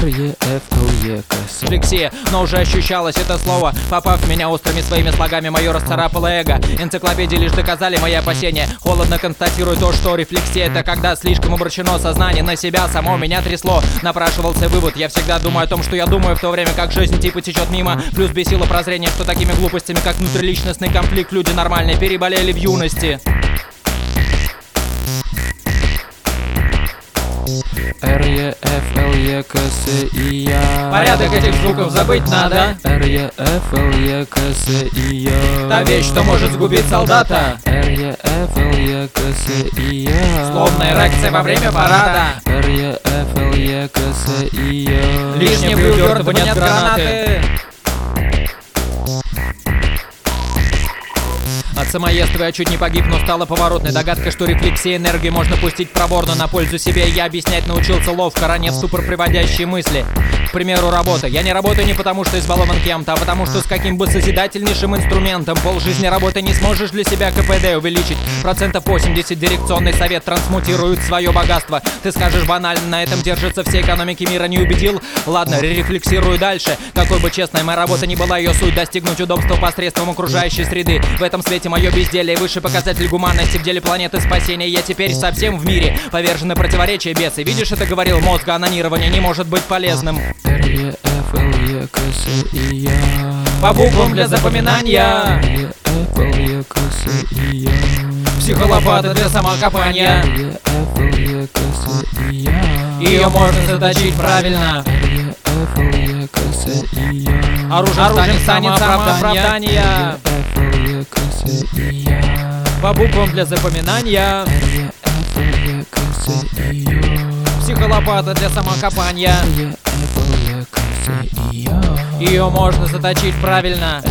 R-E-F-L-E-K-S. Рефлексия, но уже ощущалось это слово, попав в меня острыми своими слогами, мое расцарапало эго. Энциклопедии лишь доказали мои опасения. Холодно констатирую то, что рефлексия — это когда слишком обращено сознание на себя, само меня трясло. Напрашивался вывод: я всегда думаю о том, что я думаю, в то время как жизнь типа течет мимо. Плюс бесило прозрение, что такими глупостями, как внутриличностный конфликт, люди нормальные переболели в юности. R-E-F-L-E-K-S-I-Я. Порядок этих звуков забыть надо. R-E-F-L-E-K-S-I-Я. Та вещь, что может сгубить солдата. R-E-F-L-E-K-S-I-Я. Словно эрекция во время парада. R-E-F-L-E-K-S-I-Я. Лишнее выдёртывание от гранаты. От самоедства я чуть не погиб, но стала поворотной догадка, что рефлексия энергии можно пустить проворно на пользу себе. Я объяснять научился ловко, ранее в ступор приводящие мысли. К примеру, работа. Я не работаю не потому, что избалован кем-то, а потому что с каким бы созидательнейшим инструментом полжизни работы не сможешь для себя КПД увеличить. 80% дирекционный совет трансмутирует свое богатство. Ты скажешь банально, на этом держится все экономики мира, не убедил? Ладно, рефлексирую дальше. Какой бы честной моя работа ни была, ее суть — достигнуть удобства посредством окружающей среды. В этом свете мое безделие — высший показатель гуманности в деле планеты спасения. Я теперь совсем в мире повержен на противоречия, бесы. Видишь, это говорил мозг, анонирование не может быть полезным. R-E-F-L-E-K-S-I-Я. По буквам для запоминания. R-E-F-L-E-K-S-I-Я. Психолопата для самокопания. R-E-F-L-E-K-S-I-Я. Ее можно заточить правильно. R-E-F-L-E-K-S-I-Я. Оружием станет самооправдание. R-E-F-L-E-K-S-I-Я. По буквам для запоминания. R-E-F-L-E-K-S-I-Я. Психолопата для самокопания. Ее можно заточить правильно.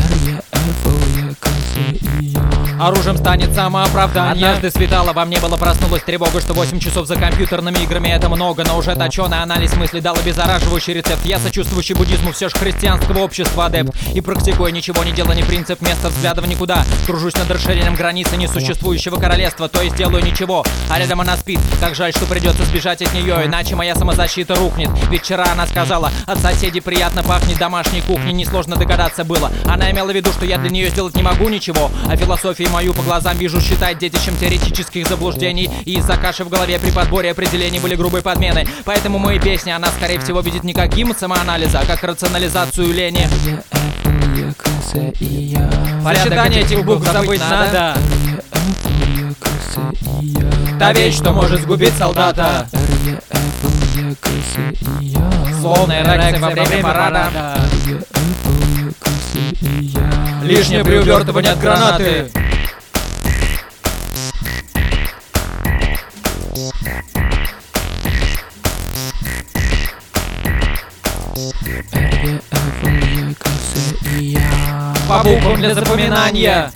Оружием станет самооправдание. Однажды светало, во мне было проснулась тревога, что 8 часов за компьютерными играми — это много. Но уже точеный анализ мыслей дал обеззараживающий рецепт. Я, сочувствующий буддизму, все ж христианского общества адепт. И практикуя ничего не делая, не принцип места взгляда в никуда. Кружусь над расширением границы несуществующего королевства, то есть делаю ничего, а рядом она спит. Как жаль, что придется сбежать от нее, иначе моя самозащита рухнет. Ведь вчера она сказала: от соседей приятно пахнет домашней кухней. Несложно догадаться было. Она имела в виду, что я для нее сделать не могу ничего, а философию мою по глазам вижу, считать детищем теоретических заблуждений. И из-за каши в голове при подборе определений были грубые подмены. Поэтому мои песни она, скорее всего, видит не каким самоанализа, а как рационализацию лени. Сочетание этих букв забыть надо. Та вещь, что может сгубить солдата. Словно эрекция во время парада. Лишнее при увертывании от гранаты. По буквам для запоминания.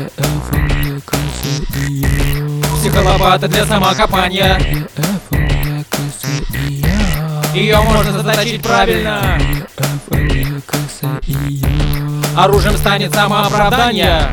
Психолопата для самокопания. Ее можно заточить правильно. Оружием станет самооправдание.